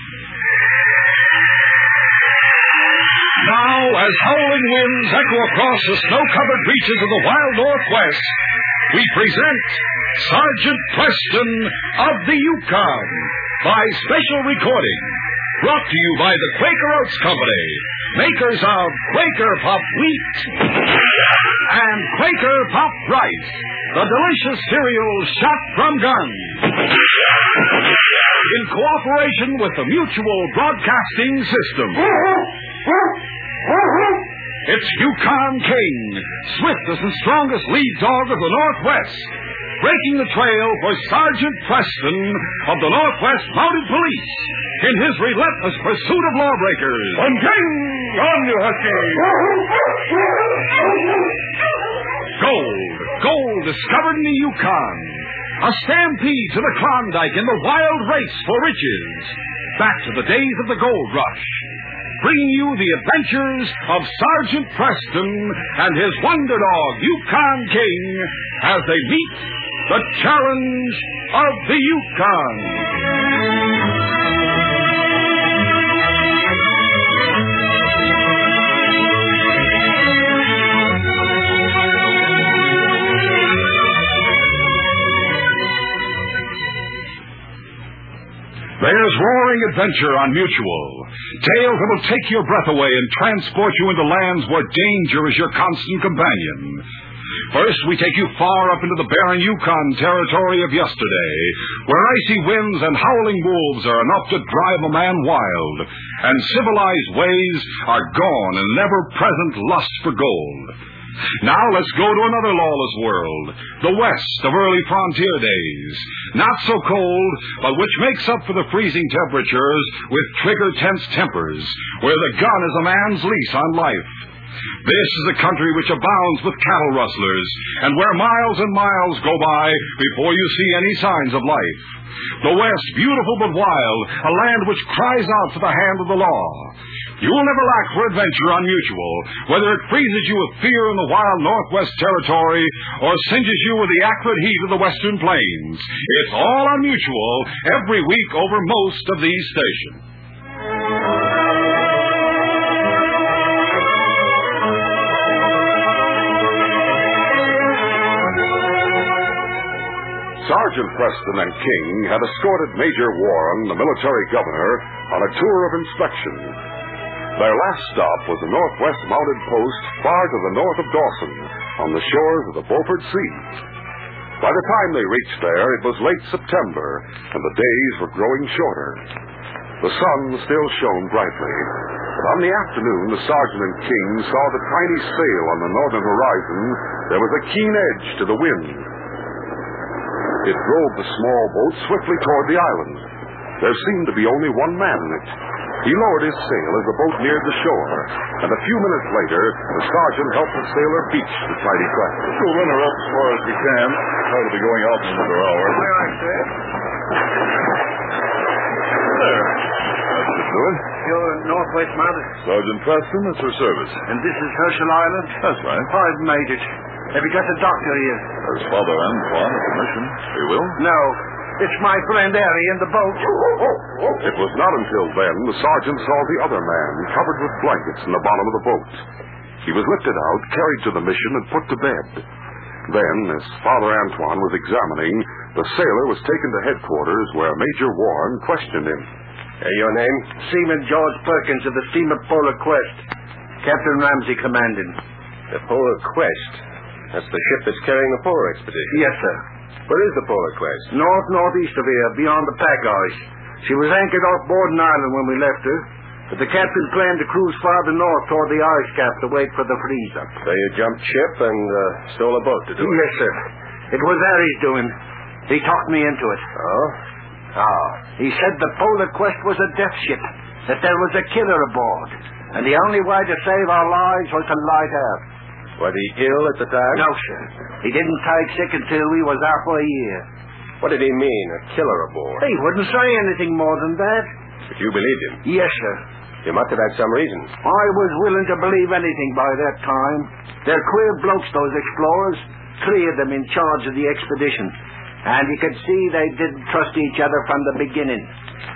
Now, as howling winds echo across the snow-covered reaches of the wild Northwest, we present Sergeant Preston of the Yukon by special recording, brought to you by the Quaker Oats Company, makers of Quaker Puffed Wheat and Quaker Puffed Rice, the delicious cereal shot from guns. In cooperation with the Mutual Broadcasting System. It's Yukon King, swiftest and strongest lead dog of the Northwest, breaking the trail for Sergeant Preston of the Northwest Mounted Police in his relentless pursuit of lawbreakers. On King! On, you husky! Gold discovered in the Yukon. A stampede to the Klondike in the wild race for riches. Back to the days of the gold rush. Bringing you the adventures of Sergeant Preston and his wonder dog, Yukon King, as they meet the challenge of the Yukon. There's roaring adventure on Mutual. Tales that will take your breath away and transport you into lands where danger is your constant companion. First, we take you far up into the barren Yukon territory of yesterday, where icy winds and howling wolves are enough to drive a man wild, and civilized ways are gone in an ever-present lust for gold. Now let's go to another lawless world, the West of early frontier days. Not so cold, but which makes up for the freezing temperatures with trigger-tense tempers, where the gun is a man's lease on life. This is a country which abounds with cattle rustlers, and where miles and miles go by before you see any signs of life. The West, beautiful but wild, a land which cries out for the hand of the law. You will never lack for adventure on Mutual, whether it freezes you with fear in the wild Northwest Territory or singes you with the acrid heat of the Western Plains. It's all on Mutual every week over most of these stations. Sergeant Preston and King had escorted Major Warren, the military governor, on a tour of inspection. Their last stop was the Northwest Mounted Post far to the north of Dawson, on the shores of the Beaufort Sea. By the time they reached there, it was late September, and the days were growing shorter. The sun still shone brightly, but on the afternoon the sergeant and King saw the tiny sail on the northern horizon. There was a keen edge to the wind. It drove the small boat swiftly toward the island. There seemed to be only one man in it. He lowered his sail as the boat neared the shore, and a few minutes later, the sergeant helped the sailor beach the tiny craft. We'll run her up as far as we can. That'll be going out in another hour. Where are you, sir? There. That should do it. You're Northwest Mounted. Sergeant Preston, it's her service. And this is Herschel Island? That's right. I've made it. Have you got the doctor here? There's Father Antoine at the mission. He will? No. It's my friend Harry in the boat. It was not until then the sergeant saw the other man covered with blankets in the bottom of the boat. He was lifted out, carried to the mission, and put to bed. Then, as Father Antoine was examining, the sailor was taken to headquarters where Major Warren questioned him. Your name? Seaman George Perkins of the steamer Polar Quest. Captain Ramsey commanding. The Polar Quest? That's the ship that's carrying the polar expedition. Yes, sir. Where is the Polar Quest? Northeast of here, beyond the pack ice. She was anchored off Borden Island when we left her, but the captain planned to cruise farther north toward the ice cap to wait for the freeze-up. So you jumped ship and stole a boat to do it? Yes, sir. It was Harry's doing. He talked me into it. Oh? How? He said the Polar Quest was a death ship, that there was a killer aboard, and the only way to save our lives was to light out. Was he ill at the time? No, sir. He didn't take sick until we was out for a year. What did he mean, a killer aboard? He wouldn't say anything more than that. But you believed him? Yes, sir. You must have had some reason. I was willing to believe anything by that time. They're queer blokes, those explorers. 3 of them in charge of the expedition. And you could see they didn't trust each other from the beginning. The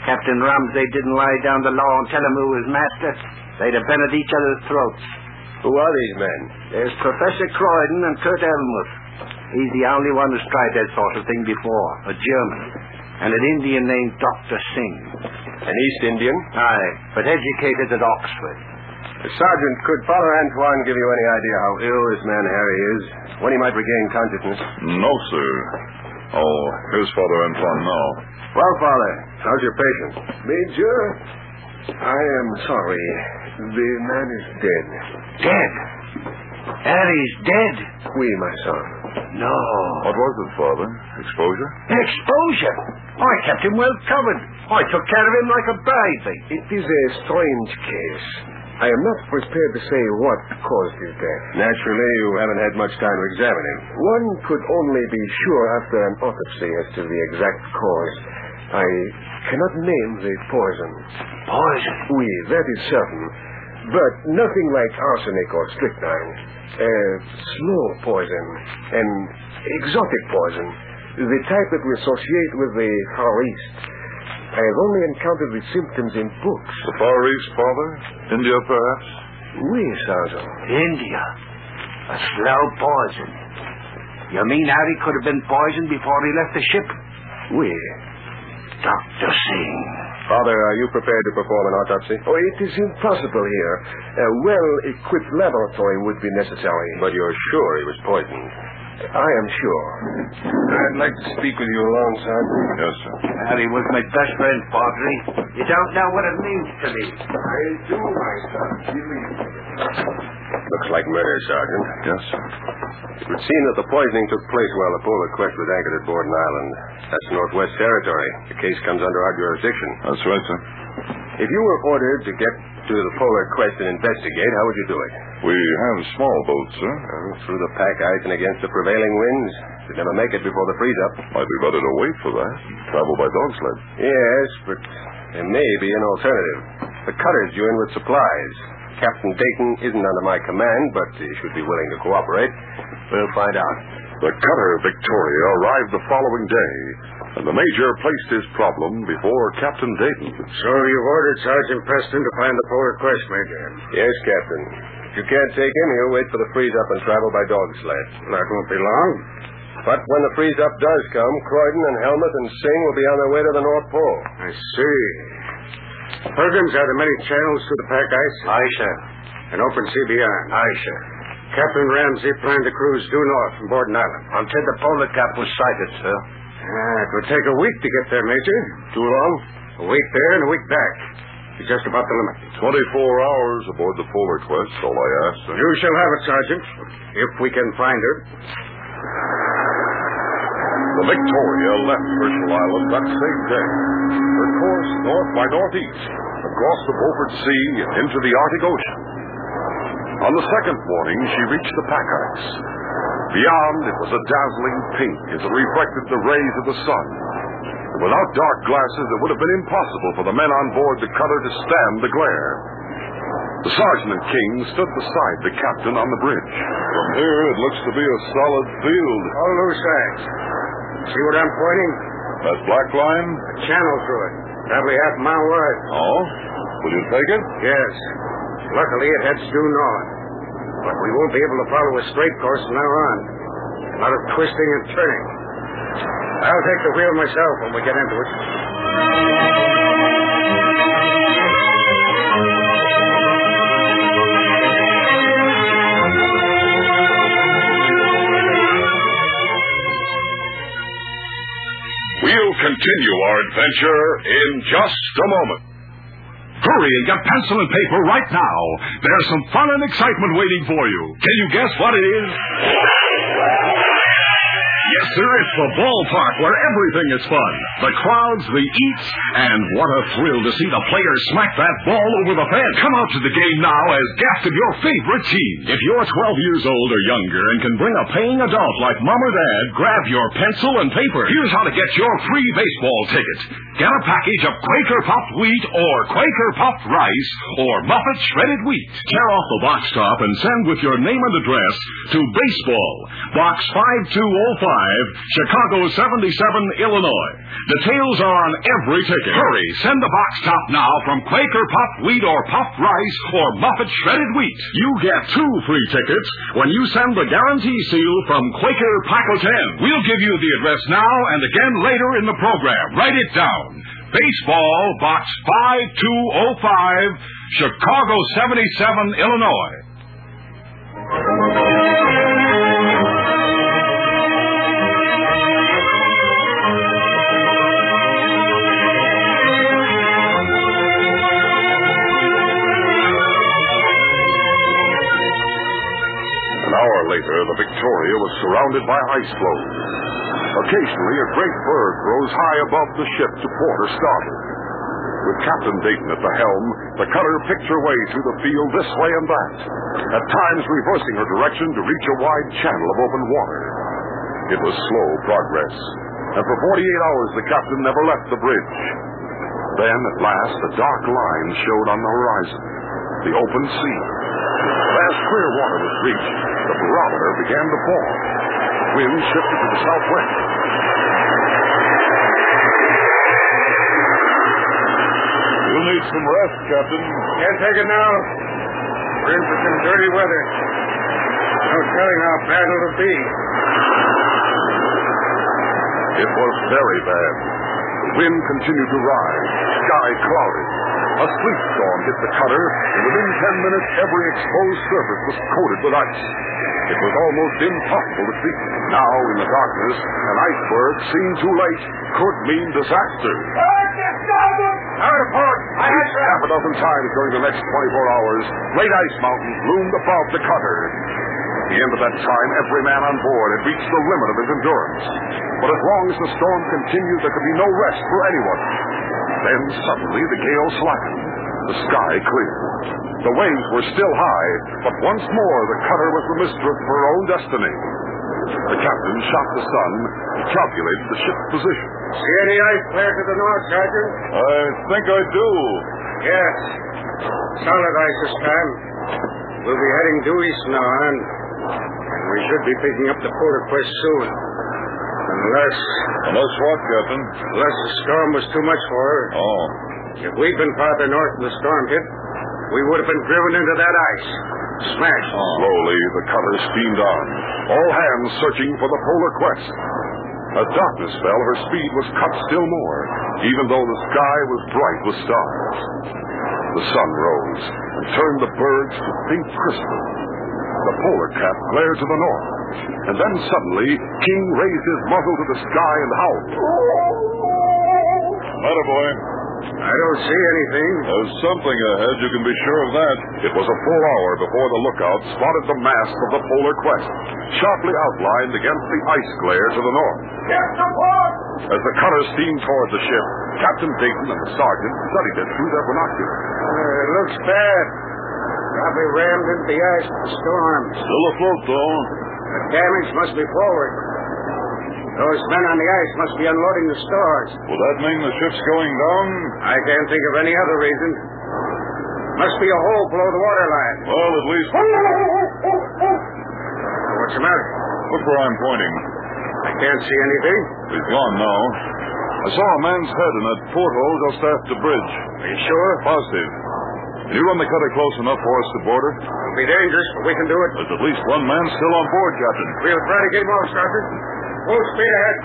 Captain Ramsey didn't lie down the law and tell him who was master, they'd have been at each other's throats. Who are these men? There's Professor Croydon and Kurt Elmuth. He's the only one who's tried that sort of thing before, a German. And an Indian named Dr. Singh. An East Indian? Aye, but educated at Oxford. Sergeant, could Father Antoine give you any idea how ill this man Harry is? When he might regain consciousness? No, sir. Oh, here's Father Antoine now. Well, Father, how's your patient? Major, I am sorry. The man is dead. Dead? Harry's dead? Oui, my son. No. What was it, Father? Exposure? Exposure? I kept him well covered. I took care of him like a baby. It is a strange case. I am not prepared to say what caused his death. Naturally, you haven't had much time to examine him. One could only be sure after an autopsy as to the exact cause. I cannot name the poison. Poison? Oui, that is certain. But nothing like arsenic or strychnine. Slow poison. An exotic poison. The type that we associate with the Far East. I have only encountered the symptoms in books. The Far East, Father? India, perhaps? Oui, Sergeant. India. A slow poison. You mean Harry could have been poisoned before he left the ship? Oui. Dr. Singh. Father, are you prepared to perform an autopsy? Oh, it is impossible here. A well-equipped laboratory would be necessary. But you're sure he was poisoned? I am sure. I'd like to speak with you alone, Sergeant. Yes, sir. Harry was my best friend, Padre. You don't know what it means to me. I do, my son. Believe me. Looks like murder, Sergeant. Yes, sir. It would seem that the poisoning took place while the Polar Quest was anchored at Borden Island. That's Northwest Territory. The case comes under our jurisdiction. That's right, sir. If you were ordered to get to the Polar Quest and investigate, how would you do it? We have small boats, sir. Through the pack ice and against the prevailing winds? You'd never make it before the freeze-up. Might be better to wait for that. Travel by dog sled. Yes, but there may be an alternative. The cutter's due in with supplies. Captain Dayton isn't under my command, but he should be willing to cooperate. We'll find out. The cutter Victoria arrived the following day, and the Major placed his problem before Captain Dayton. So you've ordered Sergeant Preston to find the Polar Quest, Major? Yes, Captain. If you can't take him, he'll wait for the freeze-up and travel by dog sled. That won't be long. But when the freeze-up does come, Croydon and Helmuth and Singh will be on their way to the North Pole. I see. Pilgrims, are there many channels to the pack ice? Aye, sir. An open sea beyond? Aye, sir. Captain Ramsey planned to cruise due north from Borden Island. Until the polar cap was sighted, sir. It would take a week to get there, Major. Too long? A week there and a week back. It's just about the limit. 24 hours aboard the Polar Quest, all I ask, sir. You shall have it, Sergeant, if we can find her. The Victoria left Herschel Island that same day. Her course north by northeast, across the Beaufort Sea and into the Arctic Ocean. On the second morning, she reached the pack ice. Beyond, it was a dazzling pink as it reflected the rays of the sun. Without dark glasses, it would have been impossible for the men on board the cutter to stand the glare. The sergeant and King stood beside the captain on the bridge. From here, it looks to be a solid field. All loose ice. See what I'm pointing? That black line? A channel through it. Probably half a mile wide. Oh? Will you take it? Yes. Luckily, it heads due north. But we won't be able to follow a straight course from now on. A lot of twisting and turning. I'll take the wheel myself when we get into it. We'll continue our adventure in just a moment. Hurry and get pencil and paper right now. There's some fun and excitement waiting for you. Can you guess what it is? Yes, sir, it's the ballpark where everything is fun. The crowds, the eats, and what a thrill to see the players smack that ball over the fence. Come out to the game now as guest of your favorite team. If you're 12 years old or younger and can bring a paying adult like Mom or Dad, grab your pencil and paper. Here's how to get your free baseball ticket. Get a package of Quaker Puffed Wheat or Quaker Puffed Rice or Muffet Shredded Wheat. Tear off the box top and send with your name and address to Baseball, Box 5205, Chicago 77, Illinois. Details are on every ticket. Hurry, send the box top now from Quaker puffed wheat or puffed rice or Muffet shredded wheat. You get 2 free tickets when you send the guarantee seal from Quaker Pack of 10. We'll give you the address now and again later in the program. Write it down. Baseball, Box 5205, Chicago 77, Illinois. An hour later, the Victoria was surrounded by ice floes. Occasionally, a great berg rose high above the ship to port or starboard. With Captain Dayton at the helm, the cutter picked her way through the field this way and that, at times reversing her direction to reach a wide channel of open water. It was slow progress, and for 48 hours the captain never left the bridge. Then, at last, a dark line showed on the horizon, the open sea. As clear water was reached, the barometer began to fall. Wind shifted to the southwest. You'll need some rest, Captain. Can't take it now. We're in for some dirty weather. No telling how bad it'll be. It was very bad. The wind continued to rise, sky clouded. A sleet storm hit the cutter, and within 10 minutes every exposed surface was coated with ice. It was almost impossible to see. Now, in the darkness, an iceberg, seen too late, could mean disaster. Out of port! Half a dozen times during the next 24 hours, great ice mountains loomed above the cutter. At the end of that time, every man on board had reached the limit of his endurance. But as long as the storm continued, there could be no rest for anyone. Then, suddenly, the gale slackened. The sky cleared. The waves were still high, but once more the cutter was the mistress of her own destiny. The captain shot the sun and calculated the ship's position. See any ice clear to the north, Sergeant? I think I do. Yes. Solid ice this time. We'll be heading due east now, and we should be picking up the polar quest soon. Unless what, Captain? Unless the storm was too much for her. Oh. If we'd been farther north when the storm hit, we would have been driven into that ice. Smashed. Slowly, the cutter steamed on, all hands searching for the polar quest. As darkness fell, her speed was cut still more, even though the sky was bright with stars. The sun rose and turned the bergs to pink crystal. The polar cap glared to the north, and then suddenly, King raised his muzzle to the sky and howled. Attaboy. I don't see anything. There's something ahead, you can be sure of that. It was a full hour before the lookout spotted the mast of the polar quest, sharply outlined against the ice glare to the north. Get the port! As the cutter steamed toward the ship, Captain Dayton and the sergeant studied it through their binoculars. It looks bad. Probably rammed into the ice with the storm. Still afloat, though. The damage must be forward. Those men on the ice must be unloading the stores. Will that mean the ship's going down? I can't think of any other reason. Must be a hole below the waterline. Well, at least... What's the matter? Look where I'm pointing. I can't see anything. He's gone now. I saw a man's head in that porthole just aft the bridge. Are you sure? Positive. Can you run the cutter close enough for us to board her? It'll be dangerous, but we can do it. There's at least one man still on board, Captain. We'll try to get him off, Sergeant. Full speed ahead.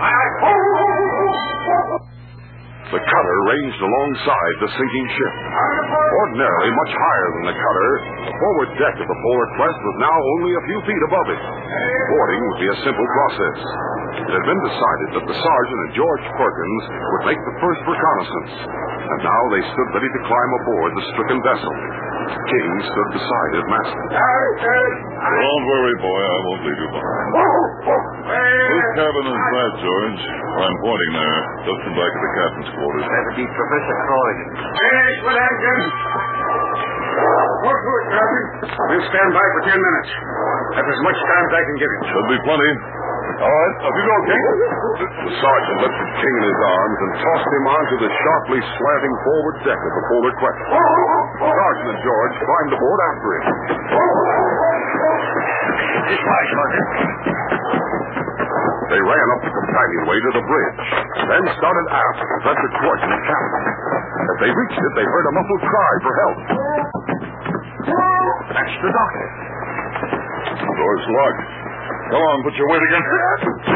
The cutter ranged alongside the sinking ship. Ordinarily much higher than the cutter, the forward deck of the Polar Quest was now only a few feet above it. Boarding would be a simple process. It had been decided that the sergeant and George Perkins would make the first reconnaissance, and now they stood ready to climb aboard the stricken vessel. King stood beside his master. Don't worry, boy. I won't leave you behind. Whose cabin is that, George? I'm pointing there, just in back of the captain's quarters. That'd be Professor Croydon. Finish with engine. Work to it, Sergeant. We'll stand by for 10 minutes. That's as much time as I can give you. Should be plenty. All right, up you go, King. The sergeant lifted King in his arms and tossed him onto the sharply slanting forward deck of the Polar Quest. The sergeant and George climbed aboard after him. This way, Sergeant. They ran up the companionway to the bridge, then started aft to Professor Quark and the captain. As they reached it, they heard a muffled cry for help. That's the doctor. The door's locked. Come on, put your weight against it.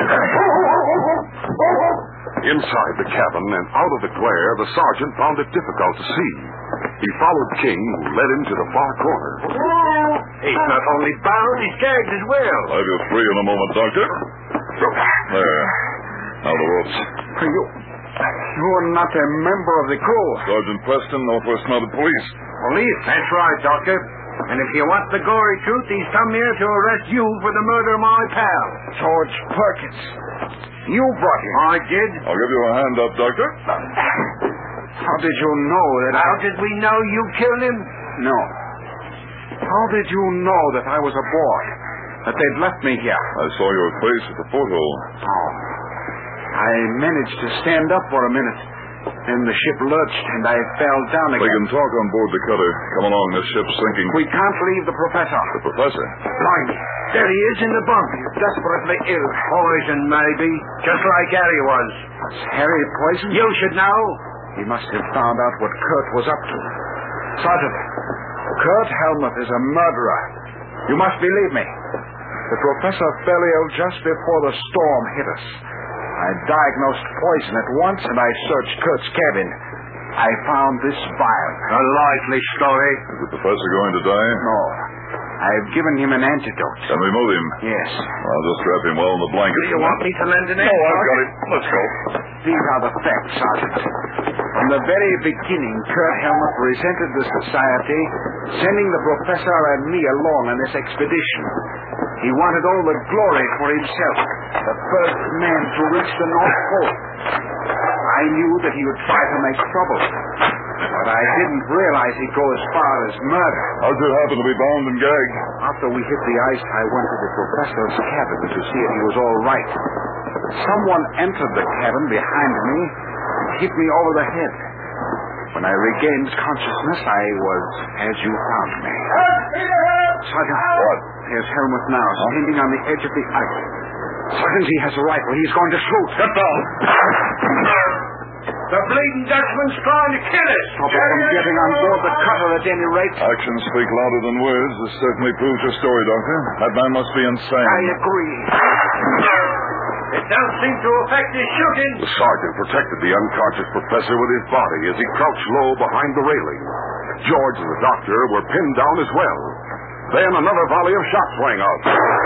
Inside the cabin and out of the glare, the sergeant found it difficult to see. He followed King, who led him to the far corner. He's not only bound, he's gagged as well. I'll have you free in a moment, Doctor. There. Now the ropes. You're not a member of the crew. Sergeant Preston, Northwest Mounted Police. Police? That's right, Doctor. And if you want the gory truth, he's come here to arrest you for the murder of my pal. George Perkins. You brought him. I did. I'll give you a hand up, Doctor. How did you know that How did we know you killed him? No. How did you know that I was aboard? That they'd left me here? I saw your face at the porthole. Oh. I managed to stand up for a minute. Then the ship lurched and I fell down again. We can talk on board the cutter. Come along, this ship's sinking. We can't leave the professor. The professor? Blimey. There he is in the bunk. He's desperately ill. Poison, maybe. Just like Harry was. Was Harry poisoned? You should know. He must have found out what Kurt was up to. Sergeant, Kurt Helmuth is a murderer. You must believe me. The professor fell ill just before the storm hit us. I diagnosed poison at once, and I searched Kurt's cabin. I found this vial. A likely story. Is the professor going to die? No. I've given him an antidote. Can we move him? Yes. I'll just wrap him well in the blanket. Do you want me to lend an hand? Oh, I've got it. Let's go. These are the facts, Sergeant. From the very beginning, Kurt Helmuth resented the society, sending the professor and me along on this expedition. He wanted all the glory for himself, the first man to reach the North Pole. I knew that he would try to make trouble, but I didn't realize he'd go as far as murder. How'd you happen to be bound and gagged? After we hit the ice, I went to the professor's cabin to see if he was all right. Someone entered the cabin behind me and hit me over the head. When I regained consciousness, I was as you found me. Sergeant, what? Here's Helmuth now, standing on the edge of the ice. Sergeant, he has a rifle. He's going to shoot. Get down. The bleeding Dutchman's trying to kill us. Stop us from getting on board the cutter at any rate. Actions speak louder than words. This certainly proves your story, Doctor. That man must be insane. I agree. It don't seem to affect his shooting. The sergeant protected the unconscious professor with his body as he crouched low behind the railing. George and the doctor were pinned down as well. Then another volley of shots rang out.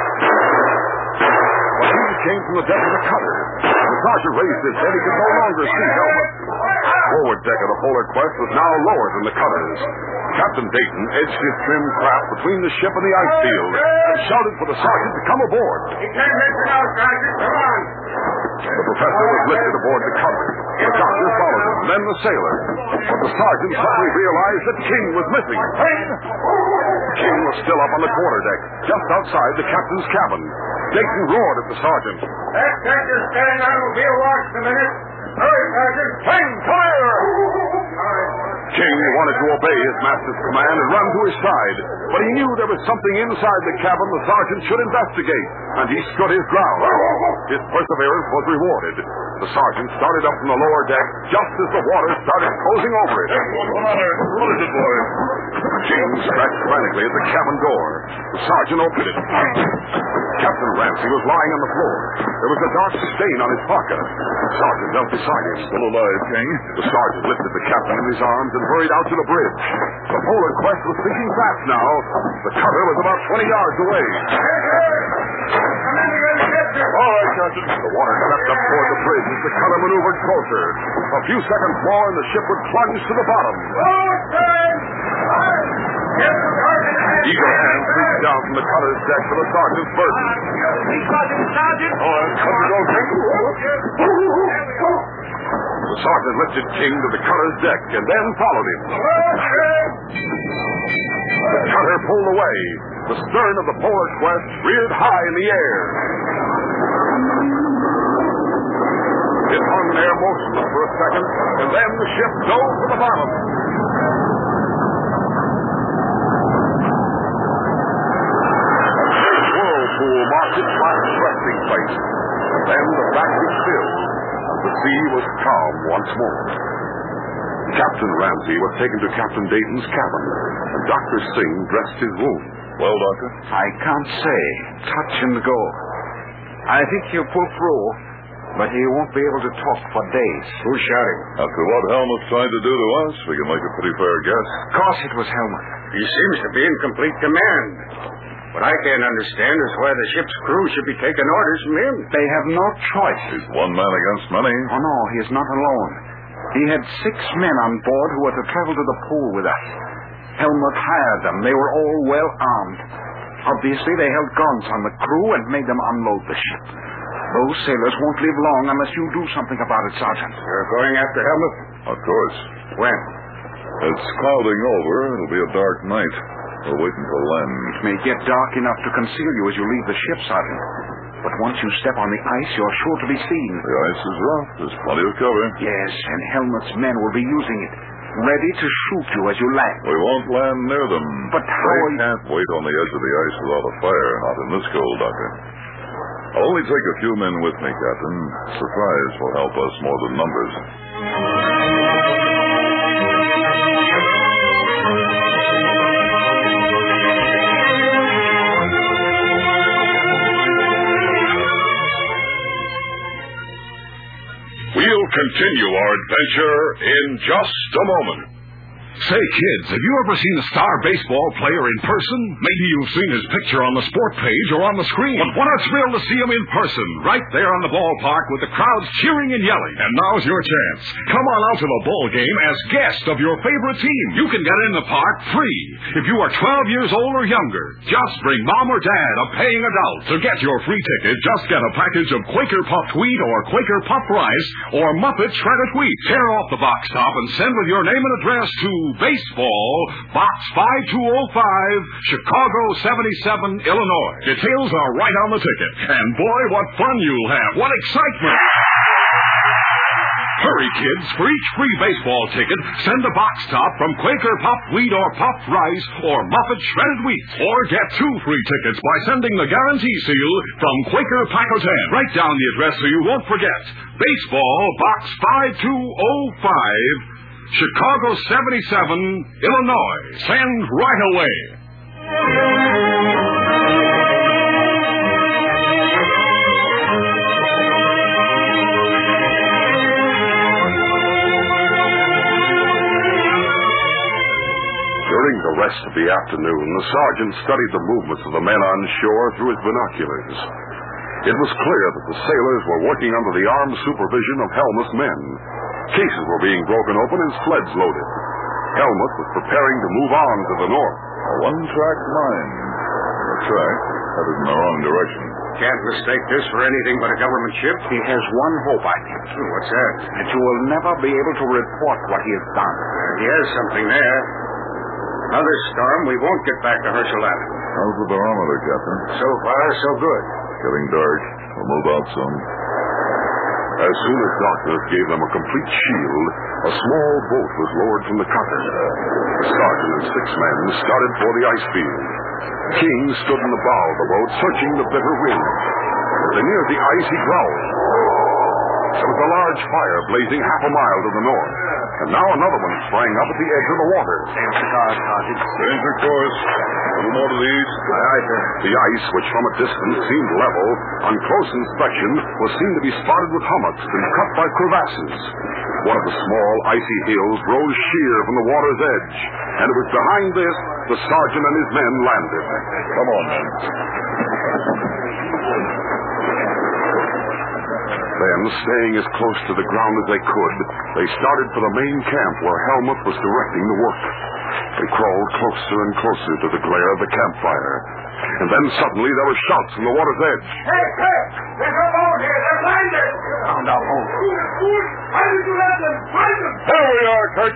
But these came from the deck of the cutter. The sergeant raised his head. He could no longer see Helmuth. The forward deck of the Polar Quest was now lower than the cutter's. Captain Dayton edged his trim craft between the ship and the ice field and shouted for the sergeant to come aboard. He can't make it out, Sergeant. Come on. The professor was lifted aboard the cutter. The doctor followed him, then the sailor. But the sergeant suddenly realized that King was missing. King was still up on the quarterdeck, just outside the captain's cabin. Dayton roared at the sergeant. That Dutcher's standing on will be a watch in a minute. Hurry, Sergeant. King, come here! King wanted to obey his master's command and run to his side, but he knew there was something inside the cabin the sergeant should investigate, and he stood his ground. His perseverance was rewarded. The sergeant started up from the lower deck just as the water started closing over it. What's the matter? What is it, boy? King scratched frantically at the cabin door. The sergeant opened it. Captain Ramsey was lying on the floor. There was a dark stain on his pocket. The sergeant knelt beside him. Still alive, King. The sergeant lifted the captain in his arms and hurried out to the bridge. The Polar Quest was sinking fast now. The cutter was about 20 yards away. All right, Captain. The water crept up toward the bridge as the cutter maneuvered closer. A few seconds more and the ship would plunge to the bottom. Eager hands reached down from the cutter's deck for the sergeant's burden. He's got him, Sergeant. All right, come to go, King. The sergeant lifted King to the cutter's deck and then followed him. The cutter pulled away. The stern of the Polar Quest reared high in the air. It hung there motionless for a second, and then the ship dove to the bottom. A great whirlpool marked its last resting place. Then the vacuum filled, and the sea was calm once more. Captain Ramsey was taken to Captain Dayton's cabin, and Dr. Singh dressed his wound. Well, Doctor? I can't say. Touch and go. I think he'll pull through, but he won't be able to talk for days. Who's shouting? After what Helmut tried to do to us, we can make a pretty fair guess. Of course it was Helmut. He seems to be in complete command. What I can't understand is why the ship's crew should be taking orders from him. They have no choice. He's one man against many. Oh, no, he is not alone. He had 6 men on board who were to travel to the pool with us. Helmut hired them. They were all well armed. Obviously, they held guns on the crew and made them unload the ship. Those sailors won't live long unless you do something about it, Sergeant. You're going after Helmut? Of course. When? It's clouding over. It'll be a dark night. We'll wait until then. It may get dark enough to conceal you as you leave the ship, Sergeant. But once you step on the ice, you're sure to be seen. The ice is rough. There's plenty of cover. Yes, and Helmut's men will be using it, ready to shoot you as you land. We won't land near them. But how They can't wait on the edge of the ice without a fire. Not in this cold, Doctor. I'll only take a few men with me, Captain. Surprise will help us more than numbers. We'll continue our adventure in just a moment. Say, kids, have you ever seen a star baseball player in person? Maybe you've seen his picture on the sport page or on the screen. But what a thrill to see him in person, right there on the ballpark with the crowds cheering and yelling. And now's your chance. Come on out to the ball game as guest of your favorite team. You can get in the park free if you are 12 years old or younger. Just bring mom or dad, a paying adult. To get your free ticket, just get a package of Quaker puffed wheat or Quaker puffed rice or Muppet shredded wheat. Tear off the box top and send with your name and address to Baseball, Box 5205, Chicago 77, Illinois. Details are right on the ticket. And boy, what fun you'll have. What excitement. Hurry, kids. For each free baseball ticket, send a box top from Quaker puffed wheat or puffed rice or Muppet shredded wheat. Or get 2 free tickets by sending the guarantee seal from Quaker Pack-O-Tan. Write down the address so you won't forget. Baseball, Box 5205, Chicago 77, Illinois. Send right away. During the rest of the afternoon, the sergeant studied the movements of the men on shore through his binoculars. It was clear that the sailors were working under the armed supervision of Helmut's men. Cases were being broken open and sleds loaded. Helmut was preparing to move on to the north. A one-track mine. A track headed in the wrong direction. Can't mistake this for anything but a government ship. He has one hope, I think. What's that? That you will never be able to report what he has done. He has something there. Another storm, we won't get back to Herschel Island. How's the barometer, Captain? So far, so good. Getting dark. We'll move out soon. As soon as darkness gave them a complete shield, a small boat was lowered from the cutter. The sergeant and 6 men started for the ice field. King stood in the bow of the boat, searching the bitter wind. As they neared the ice, he growled. There was a large fire blazing half a mile to the north, and now another one sprang up at the edge of the water. Same cigar, Sergeant. Change your course. A little more to the east. Aye, sir. The ice, which from a distance seemed level, on close inspection was seen to be spotted with hummocks and cut by crevasses. One of the small, icy hills rose sheer from the water's edge, and it was behind this the sergeant and his men landed. Come on, men. Then, staying as close to the ground as they could, they started for the main camp where Helmut was directing the work. They crawled closer and closer to the glare of the campfire. And then suddenly there were shouts from the water's edge. Hey, hey! There's a boat here! They're landed! Found our boat. Why did you let them? Find them! There we are, Kurt.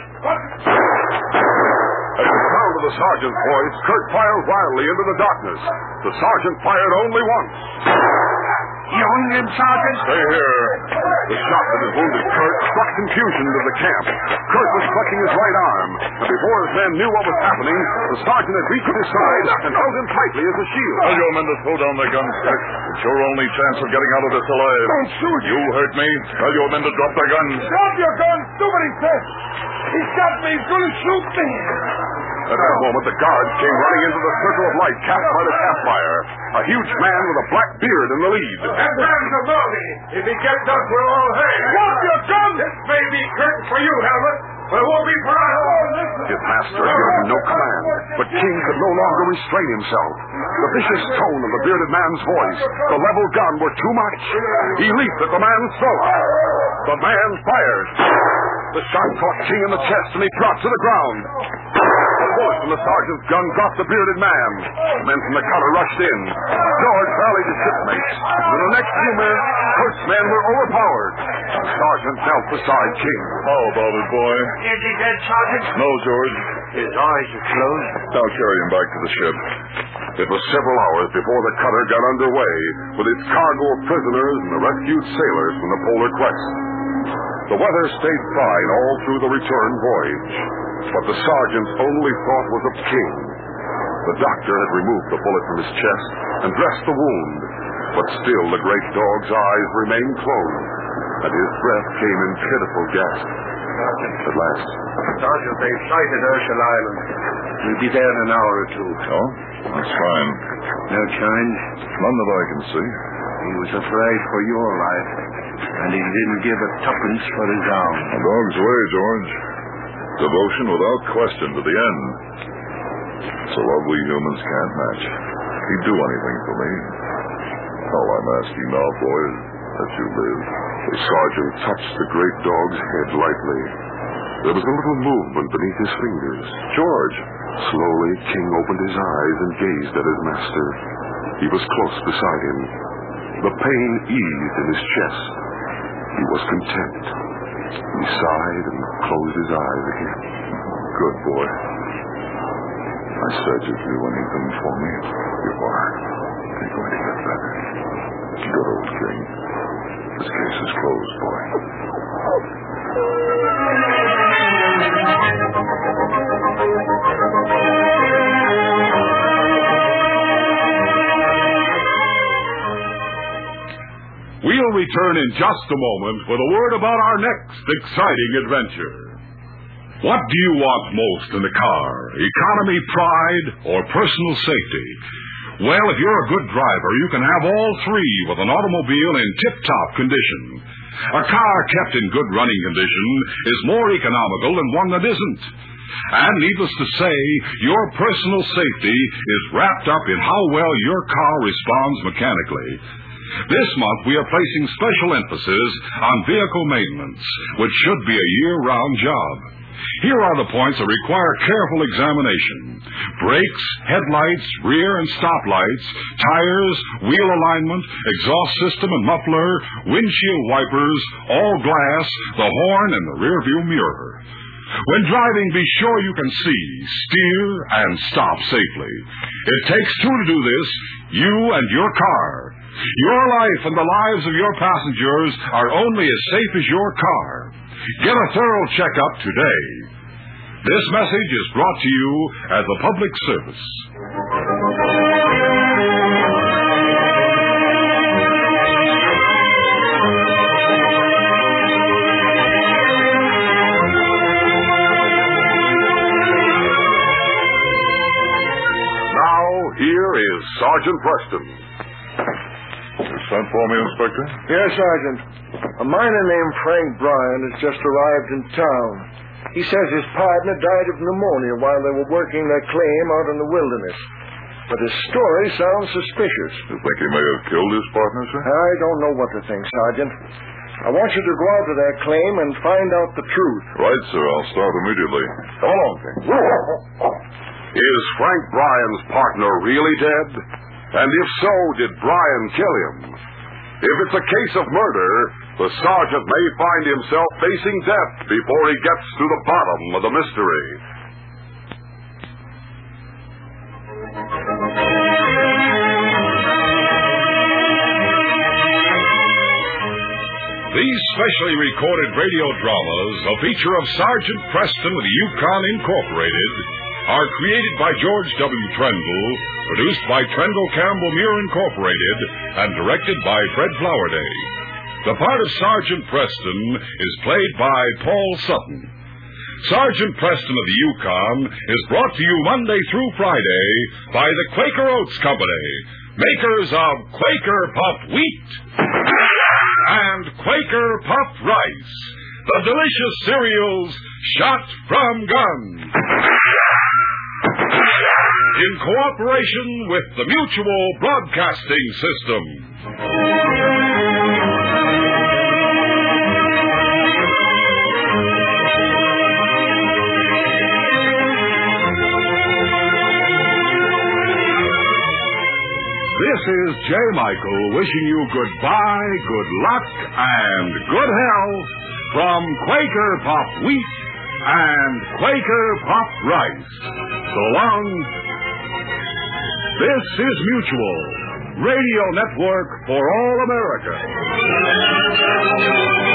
At the sound of the sergeant's voice, Kurt fired wildly into the darkness. The sergeant fired only once. Young and Sergeant? Stay here. The shot that had wounded Kurt struck confusion into the camp. Kurt was clutching his right arm. And before his men knew what was happening, the sergeant had reached his side and held him tightly as a shield. Tell your men to throw down their guns, Dick. It's your only chance of getting out of this alive. Don't shoot! You hurt me. Tell your men to drop their guns. Drop your guns! Do what he says! He's got me! He's going to shoot me! At that moment, the guards came running into the circle of light cast by the campfire. A huge man with a black beard in the lead. That man's a bully! If he gets us, we'll all hang! Drop your guns! This may be curtain for you, Helmut, but it won't be for us! His master had given him no command, but King could no longer restrain himself. The vicious tone of the bearded man's voice, the level gun were too much. He leaped at the man's throat. The man fired. The shot caught King in the chest, and he dropped to the ground. A bullet from the sergeant's gun dropped the bearded man. The men from the cutter rushed in. George rallied his shipmates. In the next few minutes, Kurt's men were overpowered. The sergeant knelt beside King. How about it, boy? Is he dead, Sergeant? No, George. His eyes are closed. Now carry him back to the ship. It was several hours before the cutter got underway with its cargo of prisoners and the rescued sailors from the Polar Quest. The weather stayed fine all through the return voyage, but the sergeant's only thought was of King. The doctor had removed the bullet from his chest and dressed the wound, but still the great dog's eyes remained closed, and his breath came in pitiful gasps. At last, Sergeant, they've sighted Herschel Island. We'll be there in an hour or two. Oh? That's fine. No change? None that I can see. He was afraid for your life, and he didn't give a tuppence for his own. A dog's way, George. Devotion without question to the end. It's a love we humans can't match. He'd do anything for me. All I'm asking now, boys, that you live. the sergeant touched the great dog's head lightly. There was a little movement beneath his fingers. George. Slowly, King opened his eyes and gazed at his master. He was close beside him. The pain eased in his chest. He was content. He sighed and closed his eyes again. Good boy. I said you'd do anything for me. You are. You're going to get better. Good old King. This case is closed, boy. We'll return in just a moment with a word about our next exciting adventure. What do you want most in a car? Economy, pride, or personal safety? Well, if you're a good driver, you can have all three with an automobile in tip-top condition. A car kept in good running condition is more economical than one that isn't. And needless to say, your personal safety is wrapped up in how well your car responds mechanically. This month, we are placing special emphasis on vehicle maintenance, which should be a year-round job. Here are the points that require careful examination. Brakes, headlights, rear and stop lights, tires, wheel alignment, exhaust system and muffler, windshield wipers, all glass, the horn, and the rearview mirror. When driving, be sure you can see, steer, and stop safely. It takes two to do this, you and your car. Your life and the lives of your passengers are only as safe as your car. Get a thorough checkup today. This message is brought to you as a public service. Now, here is Sergeant Preston. You sent for me, Inspector? Yes, Sergeant. A miner named Frank Bryan has just arrived in town. He says his partner died of pneumonia while they were working their claim out in the wilderness. But his story sounds suspicious. You think he may have killed his partner, sir? I don't know what to think, Sergeant. I want you to go out to their claim and find out the truth. Right, sir. I'll start immediately. Come along, King. Is Frank Bryan's partner really dead? And if so, did Bryan kill him? If it's a case of murder, the sergeant may find himself facing death before he gets to the bottom of the mystery. These specially recorded radio dramas, a feature of Sergeant Preston of the Yukon Incorporated, are created by George W. Trendle, produced by Trendle Campbell Muir Incorporated, and directed by Fred Flowerday. The part of Sergeant Preston is played by Paul Sutton. Sergeant Preston of the Yukon is brought to you Monday through Friday by the Quaker Oats Company, makers of Quaker Puffed Wheat and Quaker Puffed Rice, the delicious cereals shot from guns. In cooperation with the Mutual Broadcasting System. This is J. Michael wishing you goodbye, good luck, and good health from Quaker Puffed Wheat and Quaker Puffed Rice. So long. This is Mutual, Radio Network for All America.